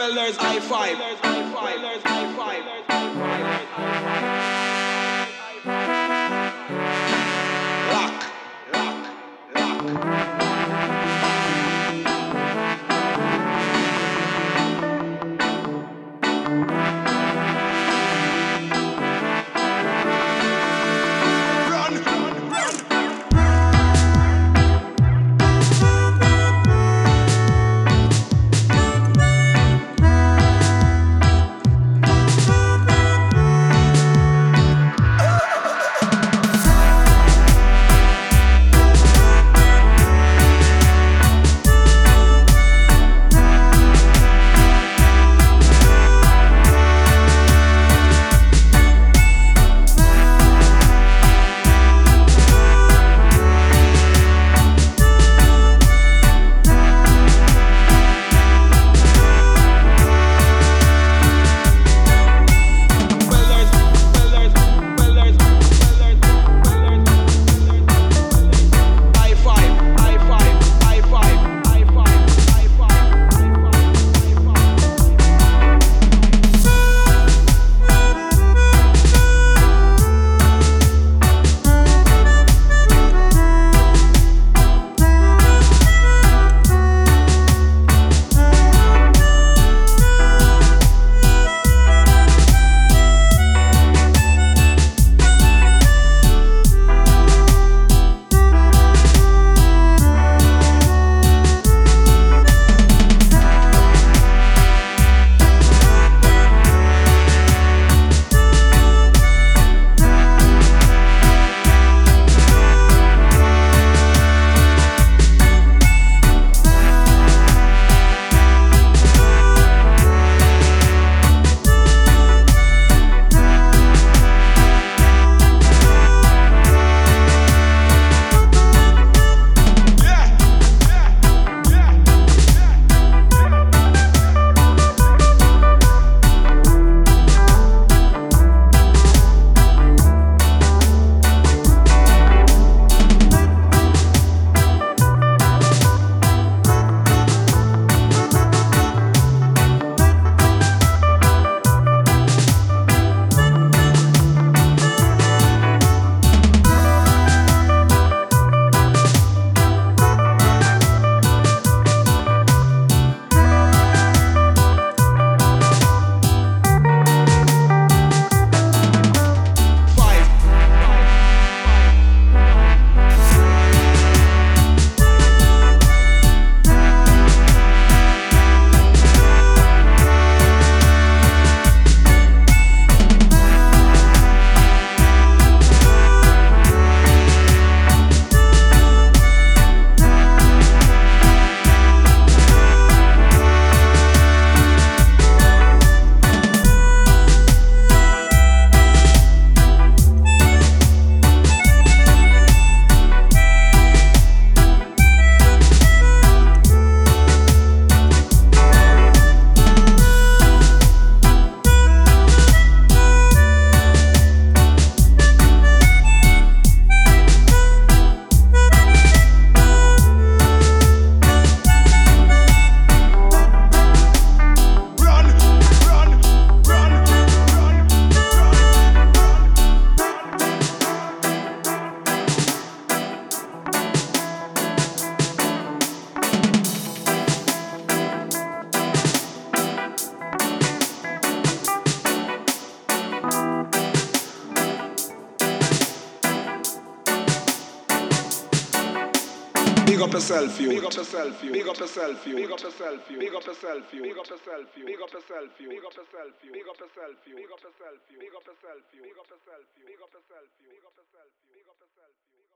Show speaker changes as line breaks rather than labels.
Well, there's I5. Lock, lock. Big up yourself, you. Big up yourself, you. Big up yourself, you. Big up yourself, you. Big up yourself, you. Big up yourself, you. Big up yourself, you. Big up yourself, you. Big up yourself, you. Big up yourself, you. Big up yourself, you. Big up yourself, you. Big up yourself, you. Big up yourself, you. Big up yourself, you. Big up yourself, you.